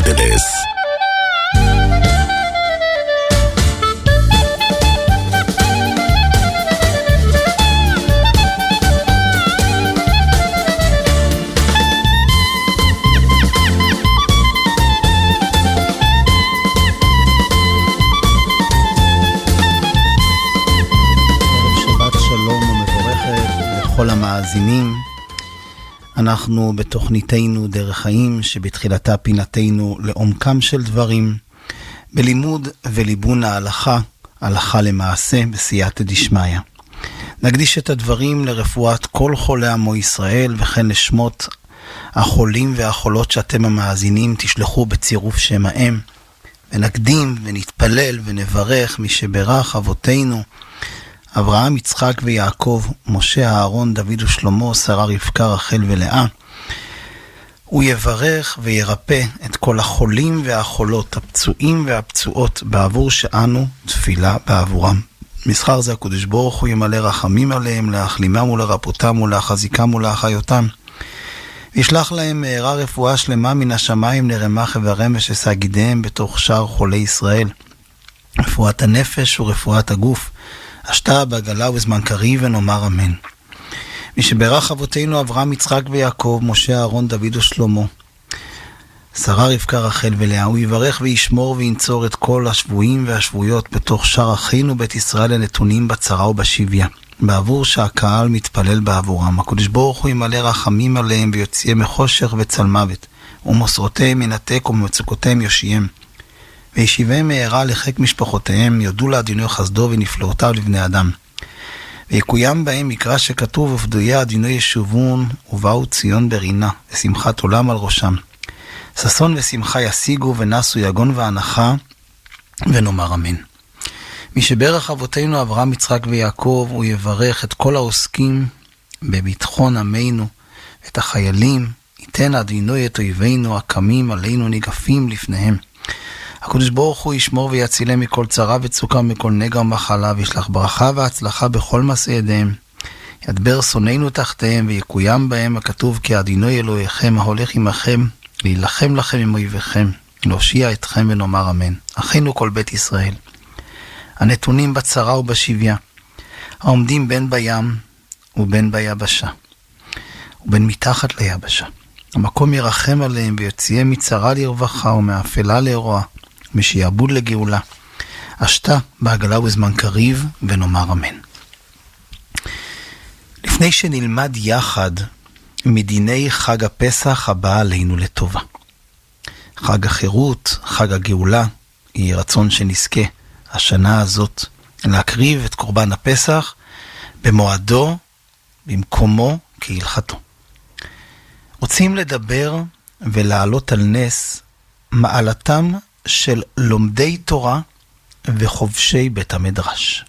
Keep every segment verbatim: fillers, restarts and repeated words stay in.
אנג'לס. לכל המאזינים, אנחנו בתוכניתנו דרך חיים שבתחילתה פינתנו לעומקם של דברים, בלימוד וליבון ההלכה, הלכה למעשה בסייעתא דשמיא. נקדיש את הדברים לרפואת כל חולי עמו ישראל וכן לשמות החולים והחולות שאתם המאזינים תשלחו בצירוף שם האם, ונקדים ונתפלל ונברך מי שברך אבותינו אברהם, יצחק ויעקב, משה, אהרון, דוד ושלמה, שרה, רבקה, רחל ולאה. הוא יברך וירפא את כל החולים והחולות, הפצועים והפצועות, בעבור שאנו תפילה בעבורם. מסחר זה הקדוש ברוך הוא ימלא רחמים עליהם, להחלימם ולרפאותם ולהחזיקם ולהחיותם. וישלח להם מהרה רפואה שלמה מן השמיים לרמ"ח איבריהם ושסגידיהם בתוך שאר חולי ישראל. רפואת הנפש ורפואת הגוף. השתה בעגלה ובזמן קריב ונאמר אמן. מי שברך אבותינו אברהם, יצחק ויעקב, משה, אהרון, דוד ושלמה, שרה, רבקה, רחל ולאה, הוא יברך וישמור וינצור את כל השבויים והשבויות בתוך שאר אחינו בית ישראל הנתונים בצרה ובשביה, בעבור שהקהל מתפלל בעבורם. הקדוש ברוך הוא ימלא רחמים עליהם ויוציאם מחושך וצל מוות, ומסורותיהם ינתק ומצוקותיהם יושיעם. וישיבם מהרה לחיק משפחותיהם, יודו לאדוני חסדו ונפלאותיו לבני אדם. ויקוים בהם מקרא שכתוב, ופדויי אדוני ישובון ובאו ציון ברינה, ושמחת עולם על ראשם. ששון ושמחה ישיגו ונסו יגון והנחה, ונאמר אמן. מי שברך אבותינו אברהם, יצחק ויעקב, הוא יברך את כל העוסקים בביטחון עמנו, את החיילים, ייתן אדוני את אויבינו הקמים עלינו ניגפים לפניהם. הקדוש ברוך הוא ישמור ויצילם מכל צרה וצוקה ומכל נגע ומחלה, וישלח ברכה והצלחה בכל מעשה ידיהם. ידבר שונאינו תחתיהם ויקוים בהם הכתוב, כי אדוני אלוהיכם ההולך עמכם, להילחם לכם עם אויביכם, להושיע אתכם ונאמר אמן. אחינו כל בית ישראל, הנתונים בצרה ובשביה, העומדים בין בים ובין ביבשה, ובין מתחת ליבשה. המקום ירחם עליהם ויוציאם מצרה לרווחה ומאפלה לרוע, משעבוד לגאולה. השתה בעגלה ובזמן קריב ונאמר אמן. לפני שנלמד יחד מדיני חג הפסח הבא עלינו לטובה, חג החירות, חג הגאולה, יהי רצון שנזכה השנה הזאת להקריב את קורבן הפסח במועדו, במקומו, כהלכתו. רוצים לדבר ולהעלות על נס מעלתם של לומדי תורה וחובשי בית המדרש.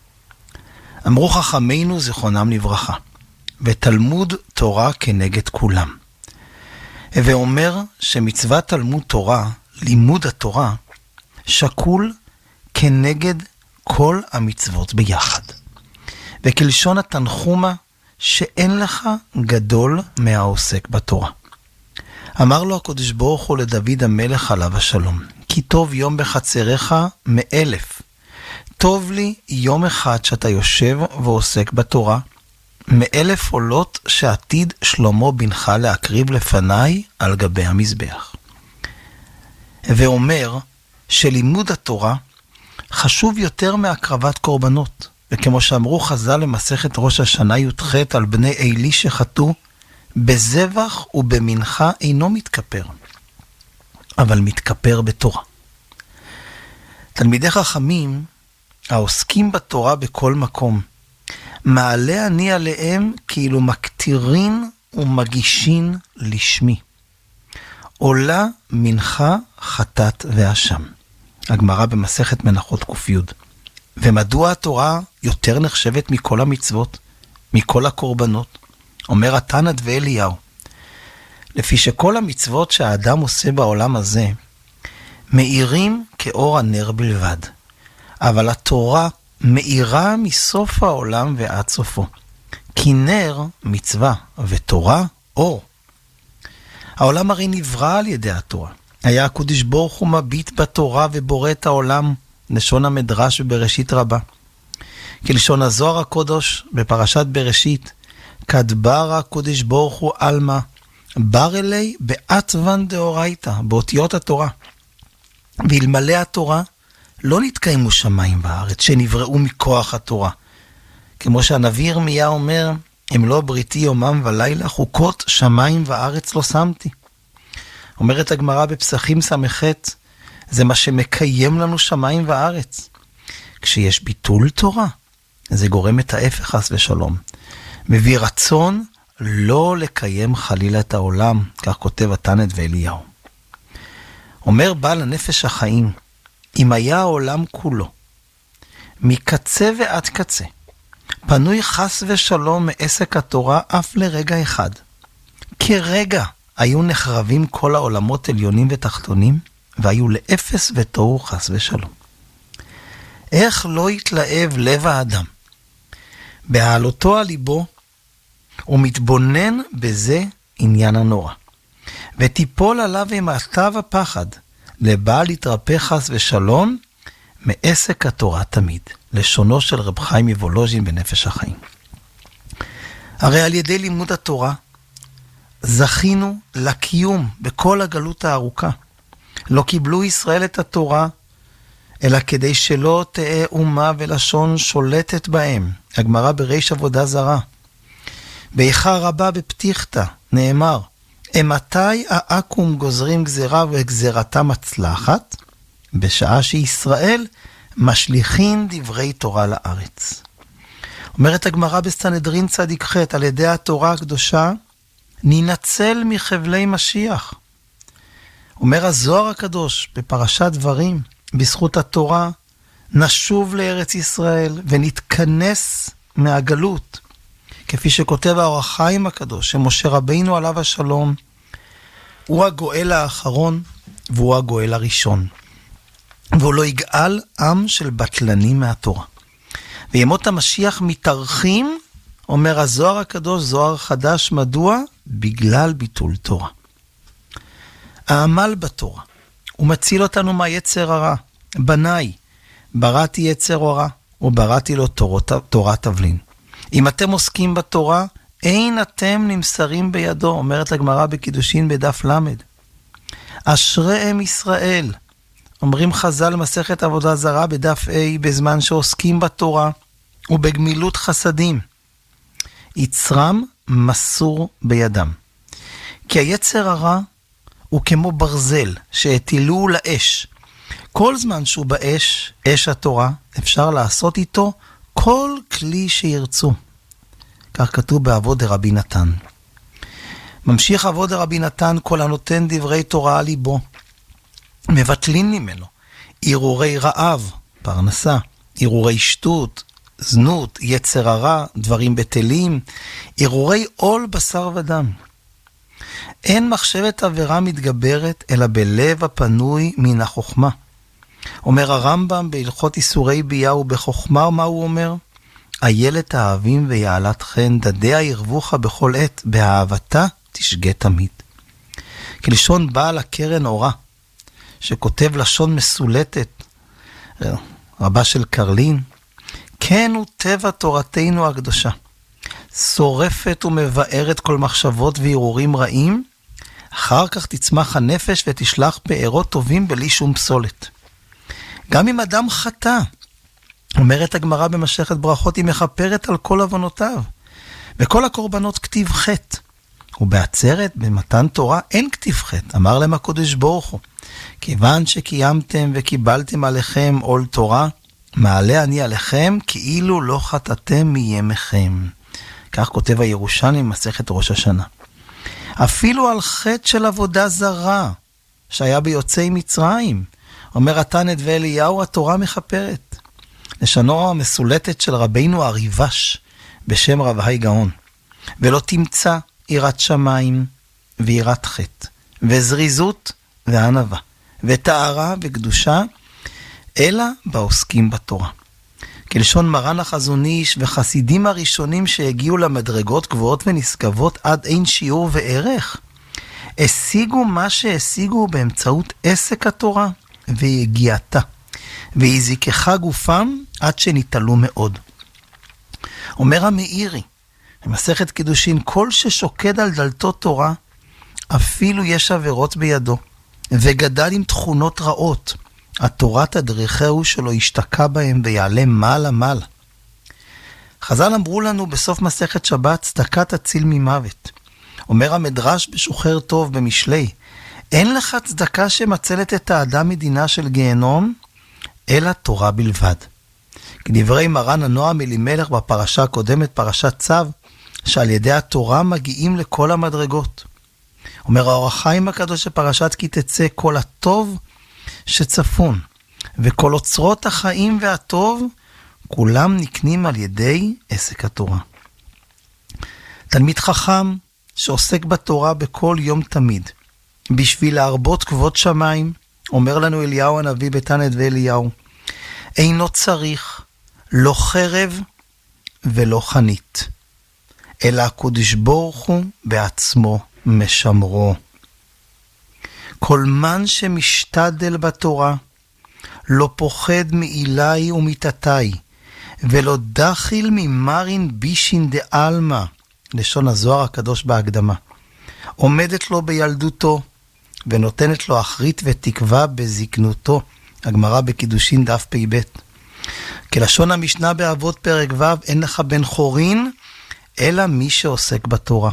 אמרו חכמינו זיכרונם לברכה, ותלמוד תורה כנגד כולם. ואומר שמצוות תלמוד תורה, לימוד התורה, שקול כנגד כל המצוות ביחד. וכלשון התנחומה, שאין לך גדול מהעוסק בתורה. אמר לו הקדוש ברוך הוא לדוד המלך עליו השלום, כי טוב יום בחצריך מאלף. טוב לי יום אחד שאתה יושב ועוסק בתורה, מאלף עולות שעתיד שלמה בנך להקריב לפניי על גבי המזבח. ואומר שלימוד התורה חשוב יותר מהקרבת קורבנות. וכמו שאמרו חז"ל למסכת ראש השנה י"ח על בני עלי שחטאו, בזבח ובמנחה אינו מתכפר, אבל מתכפר בתורה. תלמידי חכמים העוסקים בתורה בכל מקום, מעלה אני עליהם כאילו מקטירין ומגישין לשמי. עולה מנחה חטאת ואשם. הגמרא במסכת מנחות ק"י. ומדוע התורה יותר נחשבת מכל המצוות, מכל הקורבנות? אומר התנא ואליהו, לפי שכל המצוות שהאדם עושה בעולם הזה, מאירים כאור הנר בלבד. אבל התורה מאירה מסוף העולם ועד סופו. כי נר מצווה ותורה אור. העולם הרי נברא על ידי התורה. היה הקדוש ברוך הוא מביט בתורה ובורא את העולם, לשון המדרש בבראשית רבה. כלשון הזוהר הקדוש בפרשת בראשית, כדבר הקדוש ברוך הוא אלמה, בר אלי באתוון דאורייתא, באותיות התורה. ואלמלא התורה, לא נתקיימו שמיים וארץ, שנבראו מכוח התורה. כמו שהנביא ירמיה אומר, אם לא בריתי יומם ולילה, חוקות שמיים וארץ לא שמתי. אומרת הגמרא בפסחים סמ"ח, זה מה שמקיים לנו שמיים וארץ. כשיש ביטול תורה, זה גורם את ההפך חס ושלום. מביא רצון לא לקיים חלילה את העולם, כך כותב התנא ואליהו. אומר בעל הנפש החיים, אם היה העולם כולו, מקצה ועד קצה, פנוי חס ושלום מעסק התורה אף לרגע אחד, כרגע היו נחרבים כל העולמות עליונים ותחתונים, והיו לאפס ותוהו חס ושלום. איך לא יתלהב לב האדם? בהעלותו על ליבו, הוא מתבונן בזה עניין הנורא. ותיפול עליו אימתיו הפחד, לבעל יתרפא חס ושלום, מעסק התורה תמיד. לשונו של רב חיים מוולוז'ין בנפש החיים. הרי על ידי לימוד התורה, זכינו לקיום בכל הגלות הארוכה. לא קיבלו ישראל את התורה, אלא כדי שלא תהיה אומה ולשון שולטת בהם. הגמרא בריש עבודה זרה. באיכה רבה בפתיחתא נאמר, אמתי האקום גוזרים גזרה וגזרתה מצלחת, בשעה שישראל משליחים דברי תורה לארץ. אומרת הגמרא בסנהדרין צדיק ח', על ידי התורה הקדושה, ננצל מחבלי משיח. אומר הזוהר הקדוש בפרשת דברים, בזכות התורה, נשוב לארץ ישראל ונתכנס מהגלות. כפי שכותב האור החיים הקדוש, שמשה רבינו עליו השלום, הוא הגואל האחרון והוא הגואל הראשון. והוא לא יגאל עם של בטלנים מהתורה. וימות המשיח מתארחים, אומר הזוהר הקדוש, זוהר חדש, מדוע? בגלל ביטול תורה. העמל בתורה, הוא מציל אותנו מהיצר הרע. בניי, בראתי יצר הרע, ובראתי לו תורת, תורת תבלין. אם אתם עוסקים בתורה, אין אתם נמסרים בידו, אומרת הגמרא בקידושין בדף למד. אשריהם ישראל, אומרים חז"ל מסכת עבודה זרה בדף A, בזמן שעוסקים בתורה ובגמילות חסדים. יצרם מסור בידם. כי היצר הרע הוא כמו ברזל שהטילו לאש. כל זמן שהוא באש, אש התורה, אפשר לעשות איתו כל כלי שירצו. כך כתוב בעבוד רבי נתן. ממשיך עבוד רבי נתן, כל הנותן דברי תורה על ליבו. מבטלים ממנו ערעורי רעב, פרנסה, ערעורי שטות, זנות, יצר הרע, דברים בטלים, ערעורי עול בשר ודם. אין מחשבת עבירה מתגברת, אלא בלב הפנוי מן החוכמה. אומר הרמב"ם בהלכות איסורי ביאה ובחוכמה, מה הוא אומר? איילת האהבים ויעלת חן, דדיה ירבוך בכל עת, באהבתה תשגה תמיד. כלשון בעל הקרן אורה, שכותב לשון מסולטת, רבה של קרלין, כן הוא טבע תורתנו הקדושה, שורפת ומבארת כל מחשבות וערעורים רעים, אחר כך תצמח הנפש ותשלח בארות טובים בלי שום פסולת. גם אם אדם חטא, אומרת הגמרא במסכת ברכות, היא מכפרת על כל עוונותיו, וכל הקורבנות כתיב חטא. ובעצרת, במתן תורה, אין כתיב חטא. אמר להם הקדוש ברוך הוא, כיוון שקיימתם וקיבלתם עליכם עול תורה, מעלה אני עליכם כאילו לא חטאתם מימיכם. כך כותב הירושלמי במסכת ראש השנה. אפילו על חטא של עבודה זרה, שהיה ביוצאי מצרים, אומר התנא ואליהו, התורה מכפרת. לשונו המסולטת של רבינו הריבש, בשם רב היי גאון. ולא תמצא יראת שמיים ויראת חטא, וזריזות וענווה, וטהרה וקדושה, אלא בעוסקים בתורה. כלשון מרן החזון איש וחסידים הראשונים שהגיעו למדרגות גבוהות ונשגבות עד אין שיעור וערך, השיגו מה שהשיגו באמצעות עסק התורה ויגיעתה, והזיקחה גופם עד שניטלו מאוד. אומר המאירי, במסכת קידושין, כל ששוקד על דלתו תורה, אפילו יש עבירות בידו, וגדל עם תכונות רעות, התורה תדריכהו שלא ישתקע בהם ויעלה מעלה מעלה. חז"ל אמרו לנו בסוף מסכת שבת, צדקה תציל ממוות. אומר המדרש בשוחר טוב במשלי, אין לך צדקה שמצלת את האדם מדינה של גיהנום, אלא תורה בלבד. כדברי מרן הנועם אלימלך בפרשה הקודמת, פרשת צו, שעל ידי התורה מגיעים לכל המדרגות. אומר האור החיים הקדוש בפרשת כי תצא כל הטוב שצפון, וכל אוצרות החיים והטוב, כולם נקנים על ידי עסק התורה. תלמיד חכם שעוסק בתורה בכל יום תמיד, בשביל להרבות כבוד שמיים, אומר לנו אליהו הנביא בתנת ואליהו, אינו צריך לא חרב ולא חנית, אלא הקדוש ברוך הוא בעצמו משמרו. כל מן שמשתדל בתורה, לא פוחד מאילי ומיתתי, ולא דחיל ממרין בישין דאלמה, לשון הזוהר הקדוש בהקדמה. עומדת לו בילדותו, ונותנת לו אחרית ותקווה בזקנותו. הגמרא בקידושין דף פי ב'. כלשון המשנה באבות פרק ו', אין לך בן חורין, אלא מי שעוסק בתורה.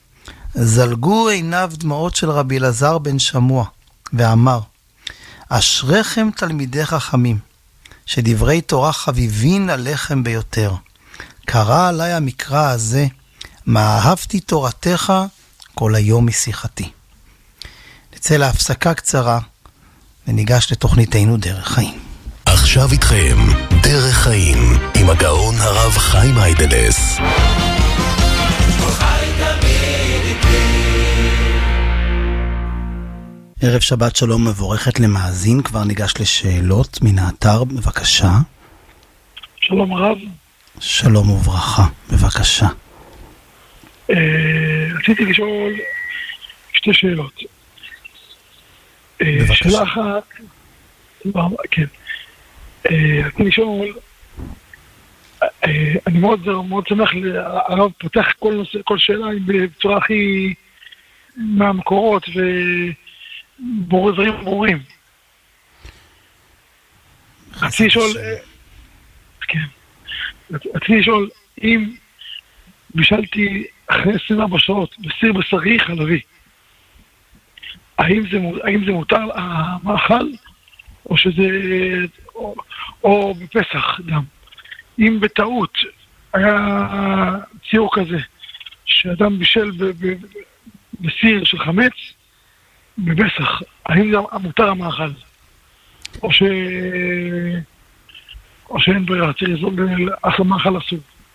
זלגו עיניו דמעות של רבי אלעזר בן שמוע, ואמר, אשריכם תלמידי חכמים, שדברי תורה חביבין עליכם ביותר. קרא עליי המקרא הזה, מה אהבתי תורתך כל היום משיחתי. נצא להפסקה קצרה, וניגש לתוכניתנו דרך חיים. עכשיו איתכם, דרך חיים, עם הגאון הרב חיים היידלס. ערב שבת שלום מבורכת למאזין, כבר ניגש לשאלות מן האתר, בבקשה. שלום הרב. שלום וברכה, בבקשה. רציתי לשאול שתי שאלות. בבקשה. שאלה אחת, כן. רציתי לשאול, אני מאוד מאוד שמח, הרב פותח כל נושא, כל שאלה בצורה הכי מהמקורות ובור דברים ברורים. רציתי לשאול, כן. רציתי לשאול, אם בישלתי אחרי עשרים וארבע שעות בסיר בשרי חלבי, האם זה, האם זה מותר המאכל, או שזה, או, או בפסח גם. אם בטעות היה ציור כזה, שאדם בישל ב, ב, בסיר של חמץ, בפסח, האם זה מותר המאכל? או ש... או שאין ברירה, צריך לזור אחלה מאכל אסור.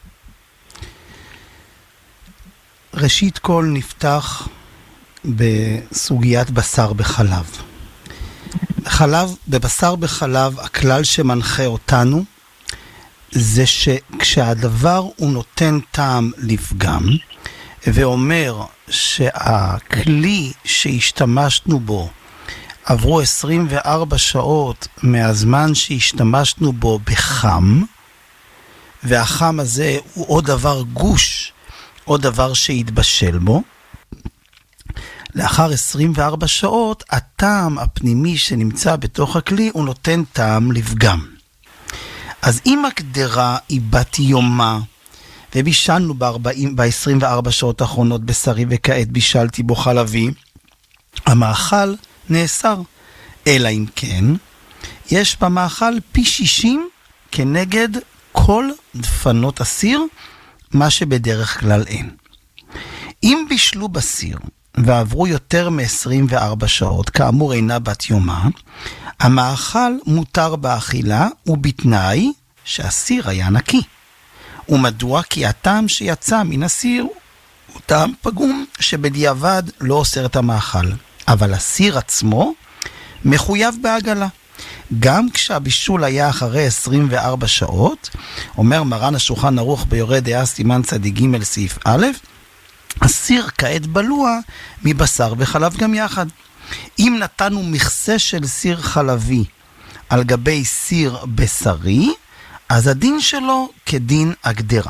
ראשית כל נפתח בסוגיית בשר בחלב. חלב, בבשר בחלב, הכלל שמנחה אותנו, זה שכשהדבר הוא נותן טעם לפגם, ואומר שהכלי שהשתמשנו בו, עברו עשרים וארבע שעות מהזמן שהשתמשנו בו בחם, והחם הזה הוא עוד דבר גוש, עוד דבר שהתבשל בו, לאחר עשרים וארבע שעות, הטעם הפנימי שנמצא בתוך הכלי, הוא נותן טעם לפגם. אז אם הקדרה היא בת יומה, ובישלנו ב-עשרים וארבע שעות האחרונות בשרי, וכעת בישלתי בו חלבי, המאכל נאסר. אלא אם כן, יש במאכל פי שישים כנגד כל דפנות הסיר, מה שבדרך כלל אין. אם בישלו בסיר, ועברו יותר מ-עשרים וארבע שעות, כאמור אינה בת יומה, המאכל מותר באכילה, ובתנאי שהסיר היה נקי. ומדוע? כי הטעם שיצא מן הסיר הוא טעם פגום, שבדיעבד לא אוסר את המאכל. אבל הסיר עצמו מחויב בעגלה. גם כשהבישול היה אחרי עשרים וארבע שעות, אומר מרן השולחן ערוך ביורה דעה סימן צדיק ג' סעיף א', הסיר כעת בלוע מבשר וחלב גם יחד. אם נתנו מכסה של סיר חלבי על גבי סיר בשרי, אז הדין שלו כדין הגדרה.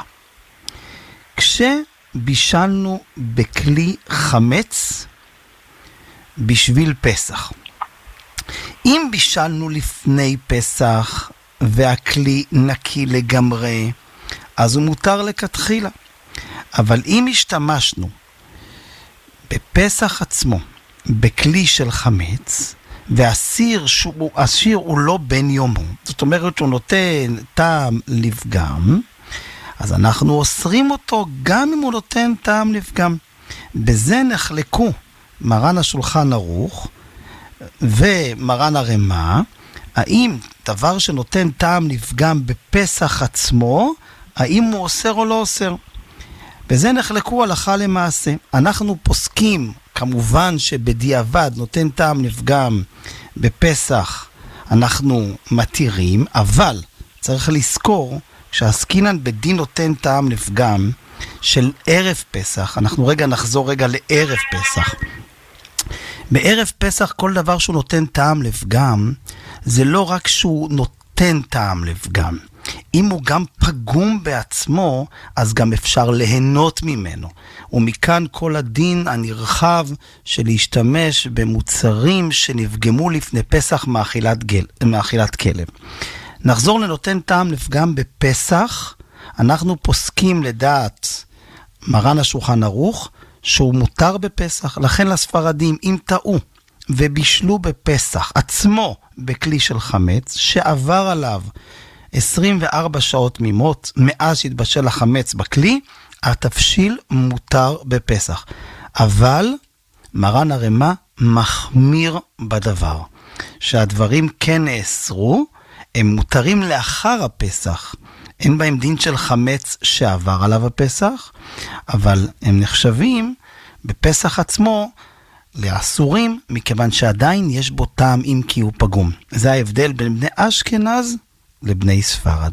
כשבישלנו בכלי חמץ בשביל פסח, אם בישלנו לפני פסח והכלי נקי לגמרי, אז הוא מותר לכתחילה. אבל אם השתמשנו בפסח עצמו בכלי של חמץ, והסיר שהוא, הסיר הוא לא בן יומו, זאת אומרת שהוא נותן טעם לפגם, אז אנחנו אוסרים אותו גם אם הוא נותן טעם לפגם. בזה נחלקו מרן השולחן ערוך ומרן הרמה, האם דבר שנותן טעם לפגם בפסח עצמו, האם הוא אוסר או לא אוסר. בזה נחלקו הלכה למעשה. אנחנו פוסקים, כמובן שבדיעבד נותן טעם לפגם בפסח, אנחנו מתירים, אבל צריך לזכור, כשעסקינן בדין נותן טעם לפגם של ערב פסח, אנחנו רגע נחזור רגע לערב פסח. בערב פסח כל דבר שהוא נותן טעם לפגם, זה לא רק שהוא נותן טעם לפגם. אם הוא גם פגום בעצמו, אז גם אפשר ליהנות ממנו. ומכאן כל הדין הנרחב של להשתמש במוצרים שנפגמו לפני פסח מאכילת, גל, מאכילת כלב. נחזור לנותן טעם לפגם בפסח. אנחנו פוסקים לדעת מרן השולחן ערוך שהוא מותר בפסח. לכן לספרדים, אם טעו ובישלו בפסח עצמו בכלי של חמץ, שעבר עליו עשרים וארבע שעות תמימות מאז שהתבשל החמץ בכלי, התבשיל מותר בפסח. אבל מרן הרמה מחמיר בדבר, שהדברים כן נאסרו, הם מותרים לאחר הפסח. אין בהם דין של חמץ שעבר עליו הפסח, אבל הם נחשבים בפסח עצמו לאסורים, מכיוון שעדיין יש בו טעם אם כי הוא פגום. זה ההבדל בין בני אשכנז לבני ספרד.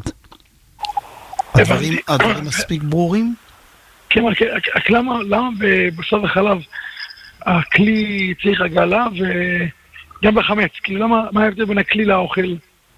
הדברים, הדברים מספיק ברורים? כן, רק למה, למה בבשר וחלב הכלי צריך עגלה וגם בחמץ? כאילו למה, מה ההבדל בין הכלי לאוכל?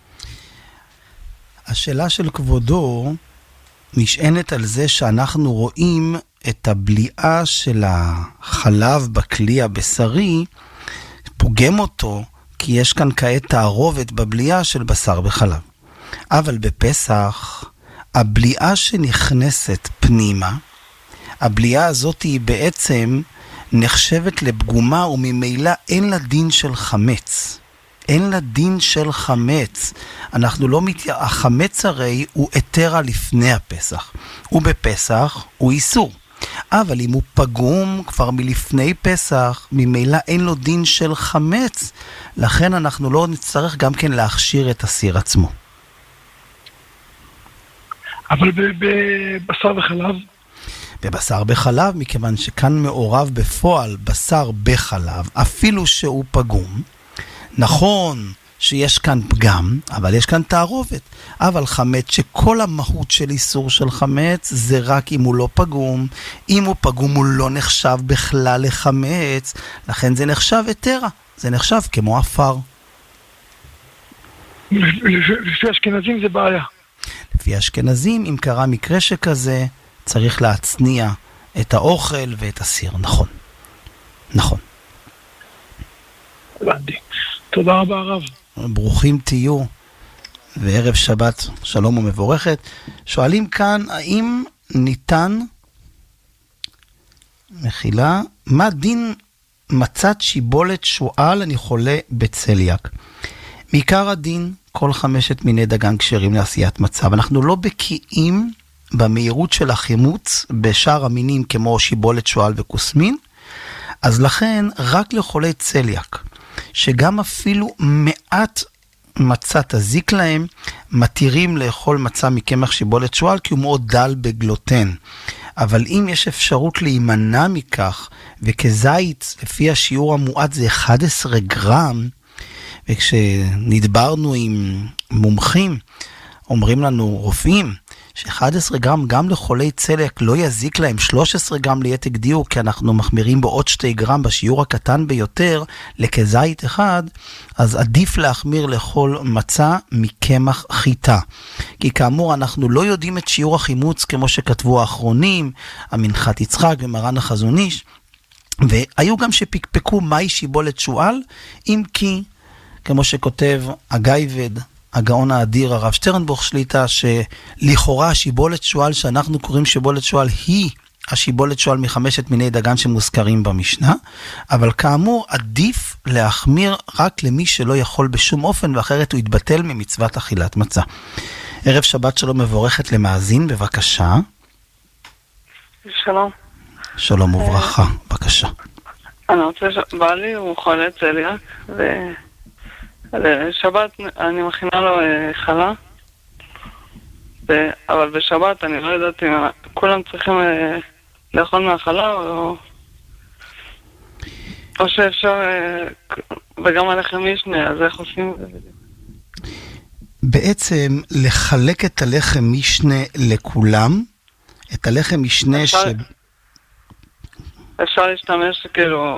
השאלה של כבודו נשענת על זה שאנחנו רואים את הבליעה של החלב בכלי הבשרי, פוגם אותו, כי יש כאן כעת תערובת בבליעה של בשר וחלב. אבל בפסח, הבליעה שנכנסת פנימה, הבליעה הזאת היא בעצם נחשבת לפגומה, וממילא אין לה דין של חמץ. אין לה דין של חמץ. אנחנו לא מת... החמץ הרי הוא היתרה לפני הפסח. ובפסח הוא איסור. אבל אם הוא פגום כבר מלפני פסח, ממילא אין לו דין של חמץ. לכן אנחנו לא נצטרך גם כן להכשיר את הסיר עצמו. אבל בבשר וחלב? בבשר בחלב, מכיוון שכאן מעורב בפועל בשר בחלב, אפילו שהוא פגום. נכון שיש כאן פגם, אבל יש כאן תערובת. אבל חמץ, שכל המהות של איסור של חמץ זה רק אם הוא לא פגום. אם הוא פגום הוא לא נחשב בכלל לחמץ, לכן זה נחשב היתרה, זה נחשב כמו אפר. לפי אשכנזים זה בעיה. לפי אשכנזים, אם קרה מקרה שכזה, צריך להצניע את האוכל ואת הסיר. נכון. נכון. הבנתי. תודה רבה הרב. ברוכים תהיו, וערב שבת שלום ומבורכת. שואלים כאן, האם ניתן, מחילה, מה דין מצת שיבולת שועל, אני חולה בצליאק? מעיקר הדין, כל חמשת מיני דגן כשרים לעשיית מצה. אנחנו לא בקיאים במהירות של החימוץ בשאר המינים כמו שיבולת שועל וקוסמין, אז לכן רק לחולי צליאק, שגם אפילו מעט מצה תזיק להם, מתירים לאכול מצה מקמח שיבולת שועל, כי הוא מאוד דל בגלוטן. אבל אם יש אפשרות להימנע מכך, וכזית לפי השיעור המועט זה אחד עשר גרם, וכשנדברנו עם מומחים, אומרים לנו רופאים, ש-אחד עשר גרם גם לחולי צליאק לא יזיק להם שלושה עשר גרם ליתק דיוק, כי אנחנו מחמירים בו עוד שני גרם בשיעור הקטן ביותר לכזית אחד, אז עדיף להחמיר לאכול מצה מקמח חיטה. כי כאמור אנחנו לא יודעים את שיעור החימוץ כמו שכתבו האחרונים, המנחת יצחק ומרן החזון איש, והיו גם שפקפקו מהי שיבולת שועל, אם כי, כמו שכותב הגייבד, הגאון האדיר הרב שטרנבוך שליטה, שלכאורה השיבולת שועל שאנחנו קוראים שיבולת שועל היא השיבולת שועל מחמשת מיני דגן שמוזכרים במשנה, אבל כאמור עדיף להחמיר רק למי שלא יכול בשום אופן, ואחרת הוא יתבטל ממצוות אכילת מצה. ערב שבת שלום מבורכת למאזין, בבקשה. שלום. שלום וברכה, בבקשה. אני רוצה, בעלי הוא חולה צליאק, ולשבת אני מכינה לו חלה, אבל בשבת אני לא יודעת אם כולם צריכים לאכול מהחלה, או או שאפשר, וגם הלחם משנה, אז איך עושים? בעצם לחלק את הלחם משנה לכולם, את הלחם משנה ש... אפשר להשתמש כאילו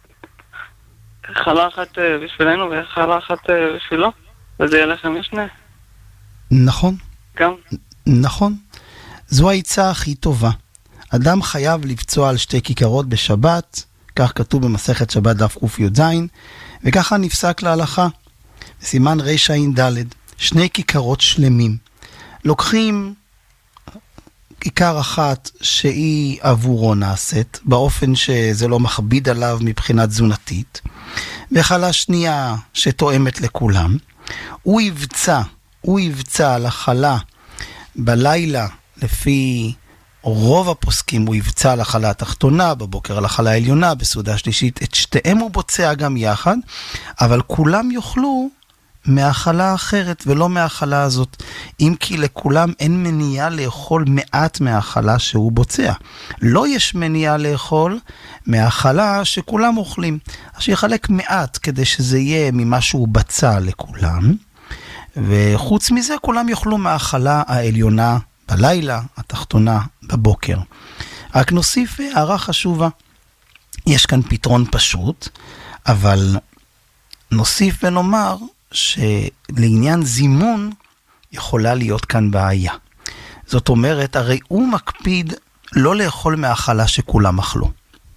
חלה אחת בשבילנו וחלה אחת בשבילו, וזה יהיה לחם משנה. נכון. גם? נכון. זו העצה הכי טובה. אדם חייב לבצוע על שתי כיכרות בשבת, כך כתוב במסכת שבת דף ק"ז, וככה נפסק להלכה. סימן רע"ד, שני כיכרות שלמים. לוקחים כיכר אחת שהיא עבורו נעשית, באופן שזה לא מכביד עליו מבחינה תזונתית, וחלה שנייה שתואמת לכולם. הוא יבצע, הוא יבצע על החלה בלילה, לפי רוב הפוסקים הוא יבצע על החלה התחתונה, בבוקר על החלה העליונה, בסעודה שלישית, את שתיהם הוא בוצע גם יחד, אבל כולם יאכלו מהאכלה אחרת ולא מהאכלה הזאת, אם כי לכולם אין מניעה לאכול מעט מהאכלה שהוא בוצע. לא יש מניעה לאכול מהאכלה שכולם אוכלים. אז שיחלק מעט כדי שזה יהיה ממה שהוא בצע לכולם, וחוץ מזה כולם יאכלו מהאכלה העליונה בלילה, התחתונה בבוקר. רק נוסיף הערה חשובה. יש כאן פתרון פשוט, אבל נוסיף ונאמר שלעניין זימון יכולה להיות כאן בעיה. זאת אומרת, הרי הוא מקפיד לא לאכול מהאכלה שכולם אכלו.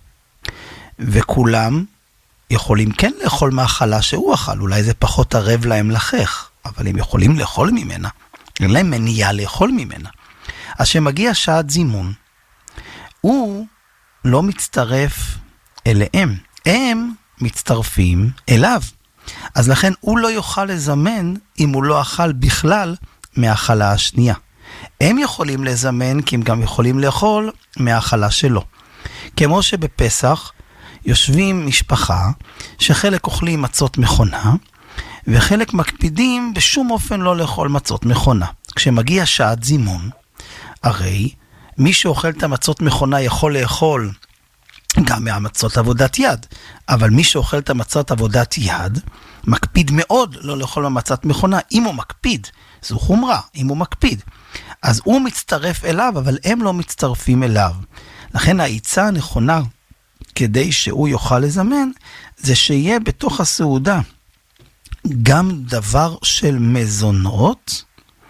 וכולם יכולים כן לאכול מהאכלה שהוא אכל, אולי זה פחות ערב להם לחך, אבל הם יכולים לאכול ממנה. אין להם מניעה לאכול ממנה. אז שמגיע שעת זימון, הוא לא מצטרף אליהם. הם מצטרפים אליו. אז לכן הוא לא יוכל לזמן אם הוא לא אכל בכלל מהאכלה השנייה. הם יכולים לזמן כי הם גם יכולים לאכול מהאכלה שלו. כמו שבפסח יושבים משפחה שחלק אוכלים מצות מכונה, וחלק מקפידים בשום אופן לא לאכול מצות מכונה. כשמגיע שעת זימון, הרי מי שאוכל את המצות מכונה יכול לאכול גם מהמצות עבודת יד, אבל מי שאוכל את המצות עבודת יד, מקפיד מאוד לא לאכול במצת מכונה. אם הוא מקפיד, זו חומרה, אם הוא מקפיד. אז הוא מצטרף אליו, אבל הם לא מצטרפים אליו. לכן העצה הנכונה, כדי שהוא יוכל לזמן, זה שיהיה בתוך הסעודה גם דבר של מזונות,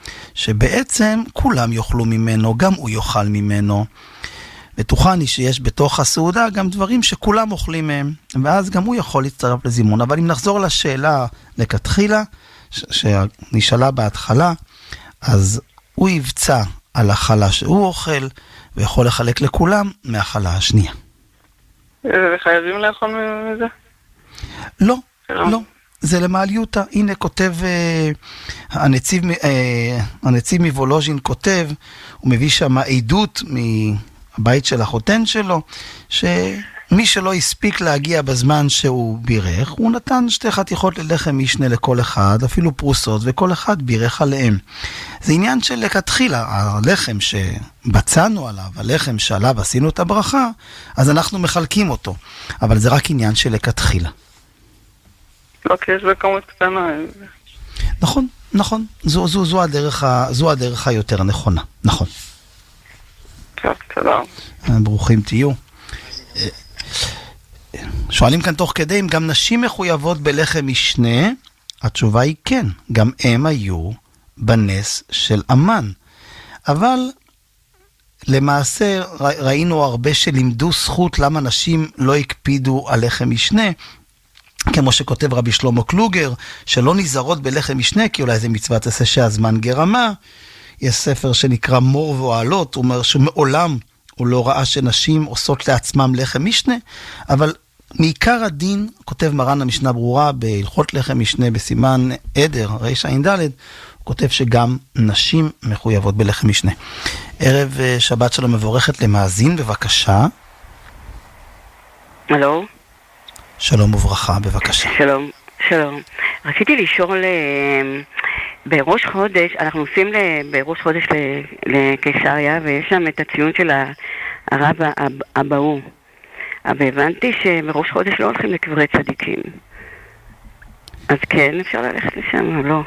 שבעצם כולם יאכלו ממנו, גם הוא יאכל ממנו. ותוכני שיש בתוך הסעודה גם דברים שכולם אוכלים מהם, ואז גם הוא יכול להצטרף לזימון. אבל אם נחזור לשאלה לכתחילה, שנשאלה בהתחלה, אז הוא יבצע על החלה שהוא אוכל, ויכול לחלק לכולם מהחלה השנייה. וחייבים לאכול מזה? לא, לא. זה למעליותה. הנה כותב, הנציב, הנציב מוולוז'ין כותב, הוא מביא שם עדות מהבית של החותן שלו, שמי שלא הספיק להגיע בזמן שהוא בירך, הוא נתן שתי חתיכות ללחם משנה לכל אחד, אפילו פרוסות, וכל אחד בירך עליהם. זה עניין של לכתחילה, הלחם שבצענו עליו, הלחם שעליו עשינו את הברכה, אז אנחנו מחלקים אותו. אבל זה רק עניין של לכתחילה. לא, כי יש בכמות קטנה. נכון, נכון. זו, זו, זו הדרך, זו הדרך היותר נכונה. נכון. טוב, תודה. ברוכים תהיו. שואלים כאן תוך כדי, אם גם נשים מחויבות בלחם משנה, התשובה היא כן. גם הם היו בנס של אמן. אבל למעשה ראינו הרבה שלימדו זכות למה נשים לא הקפידו על לחם משנה, כמו שכותב רבי שלמה קלוגר, שלא נזהרות בלחם משנה, כי אולי זה מצוות עשה שהזמן גרמה. יש ספר שנקרא מור ואוהלות, הוא אומר שמעולם הוא לא ראה שנשים עושות לעצמם לחם משנה, אבל מעיקר הדין, כותב מרן המשנה ברורה, בהלכות לחם משנה בסימן עדר, ריש עין ד', הוא כותב שגם נשים מחויבות בלחם משנה. ערב שבת שלום מבורכת למאזין, בבקשה. הלו? שלום וברכה, בבקשה. שלום, שלום. רציתי לשאול, בראש חודש, אנחנו עושים בראש חודש לקיסריה, ויש שם את הציון של הרב אבאו. אבל הבנתי שבראש חודש לא הולכים לקברי צדיקים. אז כן, אפשר ללכת לשם, או לא?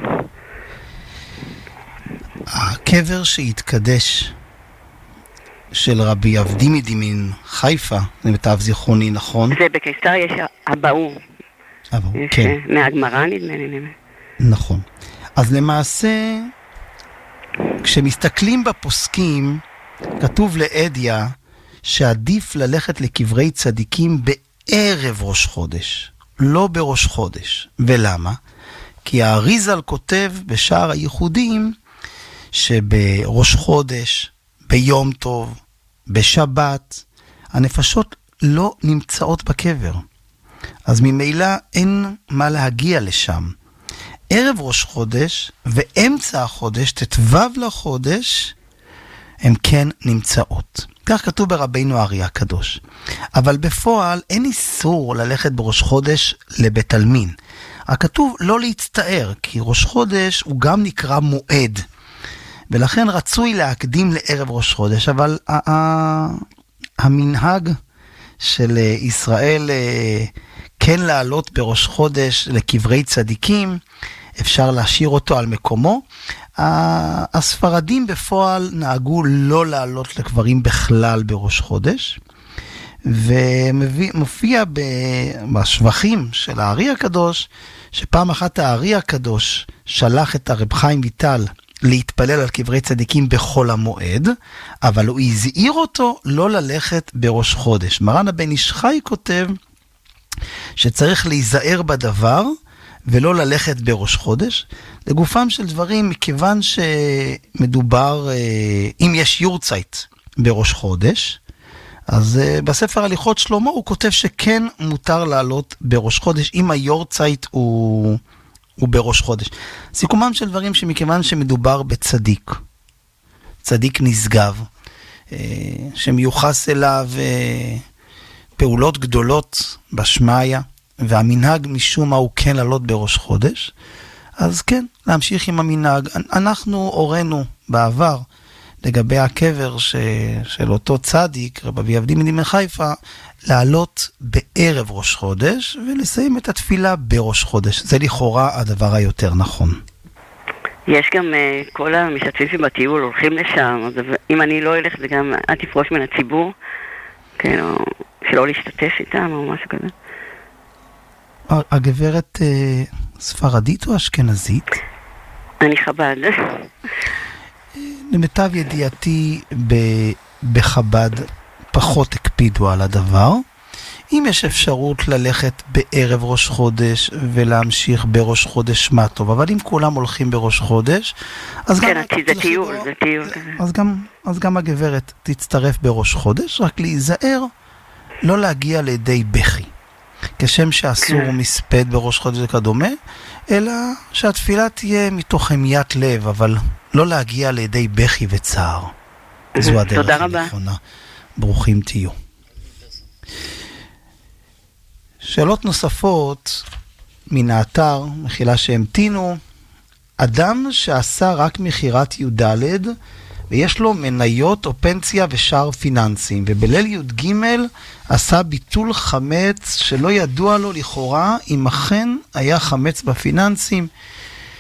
הקבר שהתקדש של רבי עבדי מדימין חיפה, זה בתו זיכרוני, נכון? זה בקיסריה יש אבאו. אבאו, כן. מהגמרא נדמה לי. נכון. אז למעשה, כשמסתכלים בפוסקים, כתוב לאדיה שעדיף ללכת לקברי צדיקים בערב ראש חודש, לא בראש חודש. ולמה? כי האריזל כותב בשער הייחודים שבראש חודש, ביום טוב, בשבת, הנפשות לא נמצאות בקבר. אז ממילא אין מה להגיע לשם. ערב ראש חודש ואמצע החודש, תתוו לחודש, הם כן נמצאות. כך כתוב ברבינו האר"י הקדוש. אבל בפועל אין איסור ללכת בראש חודש לבית עלמין. הכתוב לא להצטער, כי ראש חודש הוא גם נקרא מועד. ולכן רצוי להקדים לערב ראש חודש, אבל המנהג של ישראל כן לעלות בראש חודש לקברי צדיקים, אפשר להשאיר אותו על מקומו. הספרדים בפועל נהגו לא לעלות לקברים בכלל בראש חודש, ומופיע בשבחים של האר"י הקדוש, שפעם אחת האר"י הקדוש שלח את הרב חיים ויטל להתפלל על קברי צדיקים בחול המועד, אבל הוא הזהיר אותו לא ללכת בראש חודש. מרן הבן איש חי כותב שצריך להיזהר בדבר ולא ללכת בראש חודש. לגופם של דברים, מכיוון שמדובר, אם יש יורצייט בראש חודש, אז בספר הליכות שלמה הוא כותב שכן מותר לעלות בראש חודש, אם היורצייט הוא... הוא בראש חודש. סיכומם של דברים שמכיוון שמדובר בצדיק, צדיק נשגב, שמיוחס אליו פעולות גדולות בשמיה, והמנהג משום מה הוא כן לעלות בראש חודש, אז כן, להמשיך עם המנהג. אנחנו הורינו בעבר, לגבי הקבר ש... של אותו צדיק, רבי עבדי מדימין חיפה, לעלות בערב ראש חודש, ולסיים את התפילה בראש חודש. זה לכאורה הדבר היותר נכון. יש גם uh, כל המשתתפים שבטיול הולכים לשם, אז אם אני לא אלך, זה גם אל תפרוש מן הציבור, כן, או שלא להשתתף איתם או משהו כזה. הגברת uh, ספרדית או אשכנזית? אני חב"ד. למיטב ידיעתי בחב"ד פחות הקפידו על הדבר. אם יש אפשרות ללכת בערב ראש חודש ולהמשיך בראש חודש מה טוב, אבל אם כולם הולכים בראש חודש, אז כן, גם זה טיול, זה טיול כזה. אז גם אז גם הגברת תצטרף בראש חודש, רק להיזהר לא להגיע לידי בכי. כשם שאסור מספד בראש חודש וכדומה, אלא שהתפילה תהיה מתוך המיית לב, אבל לא להגיע לידי בכי וצער. זו הדרך הנכונה. ברוכים תהיו. שאלות נוספות מן האתר, מחילה שהמתינו. אדם שעשה רק מחירת י"ד ויש לו מניות או פנסיה ושאר פיננסים, ובליל י"ג עשה ביטול חמץ שלא ידוע לו לכאורה אם אכן היה חמץ בפיננסים.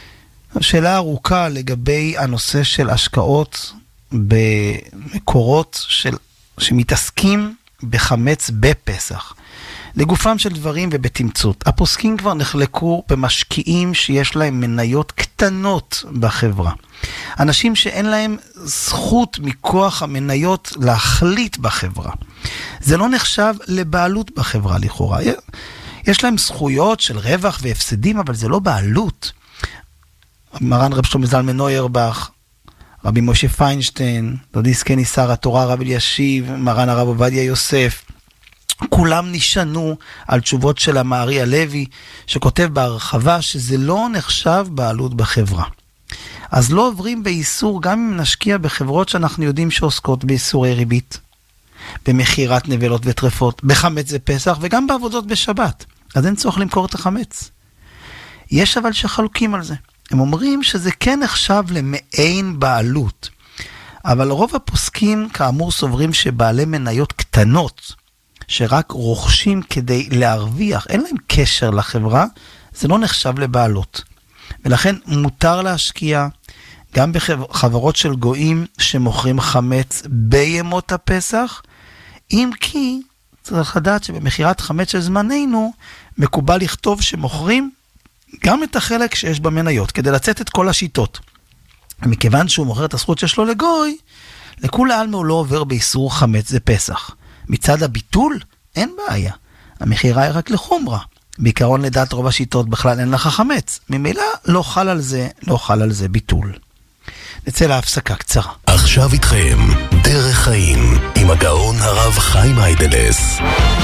שאלה ארוכה לגבי הנושא של השקעות במקורות של, שמתעסקים בחמץ בפסח. לגופם של דברים ובתמצות. הפוסקים כבר נחלקו במשקיעים שיש להם מניות קטנות בחברה. אנשים שאין להם זכות מכוח המניות להחליט בחברה. זה לא נחשב לבעלות בחברה לכאורה. יש להם זכויות של רווח והפסדים, אבל זה לא בעלות. מרן רב שלמה זלמן אוירבך, רבי משה פיינשטיין, דודי זקני שר התורה רב אלישיב, מרן הרב עובדיה יוסף, כולם נשענו על תשובות של המארי הלוי, שכותב בהרחבה שזה לא נחשב בעלות בחברה. אז לא עוברים באיסור גם אם נשקיע בחברות שאנחנו יודעים שעוסקות באיסורי ריבית, במחירת נבלות וטרפות, בחמץ בפסח וגם בעבודות בשבת. אז אין צורך למכור את החמץ. יש אבל שחלוקים על זה. הם אומרים שזה כן נחשב למעין בעלות. אבל רוב הפוסקים כאמור סוברים שבעלי מניות קטנות, שרק רוכשים כדי להרוויח, אין להם קשר לחברה, זה לא נחשב לבעלות. ולכן מותר להשקיע גם בחברות של גויים שמוכרים חמץ בימות הפסח, אם כי צריך לדעת שבמחירת חמץ של זמננו, מקובל לכתוב שמוכרים גם את החלק שיש במניות, כדי לצאת את כל השיטות. מכיוון שהוא מוכר את הזכות שיש לו לגוי, לכול העלמא הוא לא עובר באיסור חמץ זה פסח. מצד הביטול, אין בעיה. המחירה היא רק לחומרה. בעיקרון לדעת רוב השיטות בכלל אין לך חמץ. ממילא לא חל על זה, לא חל על זה ביטול. נצא להפסקה קצרה. עכשיו איתכם, דרך חיים, עם הגאון הרב חיים היידלס.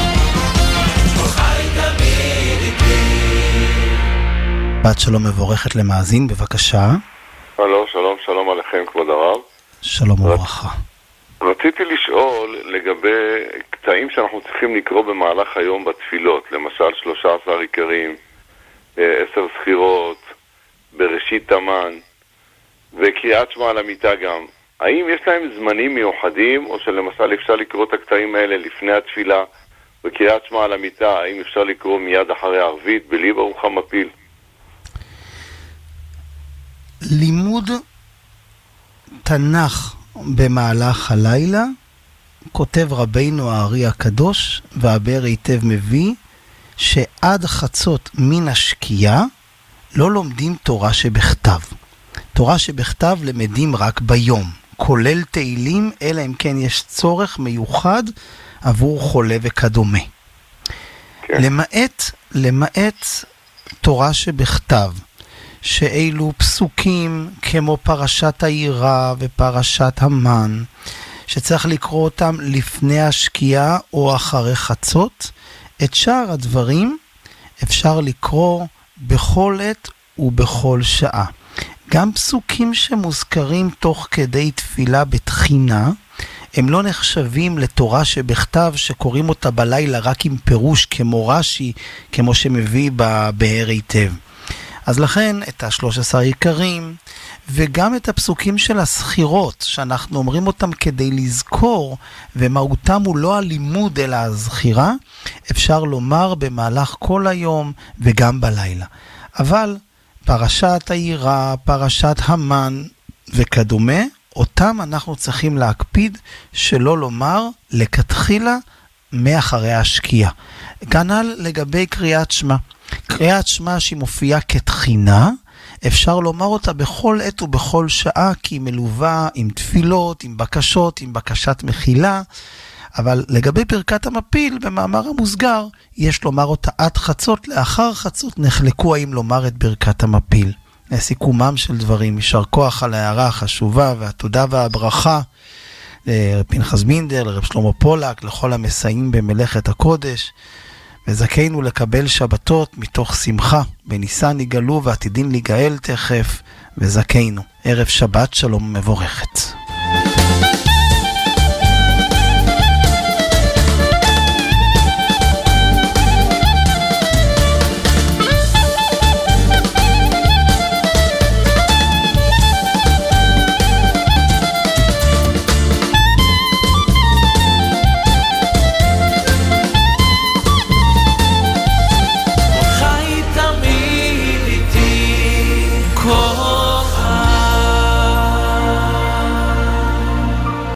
בת שלום מבורכת למאזין, בבקשה. הלו, שלום, שלום עליכם כבוד הרב. שלום וברכה. רציתי לשאול לגבי קטעים שאנחנו צריכים לקרוא במהלך היום בתפילות, למשל שלושה עשר עיקרים, עשר סחירות, בראשית תמן, וקריאת שמע על המיטה גם. האם יש להם זמנים מיוחדים, או שלמשל אפשר לקרוא את הקטעים האלה לפני התפילה, וקריאת שמע על המיטה, האם אפשר לקרוא מיד אחרי הערבית, בלי ברוך המפיל? לימוד תנ"ך במהלך הלילה, כותב רבינו הארי הקדוש, והבאר היטב מביא, שעד חצות מן השקיעה לא לומדים תורה שבכתב. תורה שבכתב למדים רק ביום, כולל תהילים, אלא אם כן יש צורך מיוחד עבור חולה וכדומה. כן. למעט, למעט תורה שבכתב, שאלו פסוקים כמו פרשת העירה ופרשת המן, שצריך לקרוא אותם לפני השקיעה או אחרי חצות. את שאר הדברים אפשר לקרוא בכל עת ובכל שעה. גם פסוקים שמוזכרים תוך כדי תפילה בתחינה, הם לא נחשבים לתורה שבכתב שקוראים אותה בלילה רק עם פירוש כמו רש"י, כמו שמביא בבאר היטב. אז לכן את ה-שלושה עשר עיקרים וגם את הפסוקים של הסחירות שאנחנו אומרים אותם כדי לזכור, ומהותם הוא לא הלימוד אלא הזכירה, אפשר לומר במהלך כל היום וגם בלילה. אבל פרשת העירה, פרשת המן וכדומה, אותם אנחנו צריכים להקפיד שלא לומר לכתחילה מאחרי השקיעה. כנ"ל לגבי קריאת שמע. קריאת שמע שהיא מופיעה כתחינה, אפשר לומר אותה בכל עת ובכל שעה, כי היא מלווה עם תפילות, עם בקשות, עם בקשת מחילה. אבל לגבי ברכת המפיל, במאמר המוסגר, יש לומר אותה עד חצות, לאחר חצות נחלקו האם לומר את ברכת המפיל. לסיכומם של דברים, יישר כוח על ההערה החשובה והתודה והברכה לרב פנחס בינדר, לרב שלמה פולק, לכל המסייעים במלאכת הקודש, וזכינו לקבל שבתות מתוך שמחה, בניסן יגאלו ועתידין להיגאל תכף, וזכינו. ערב שבת שלום מבורכת.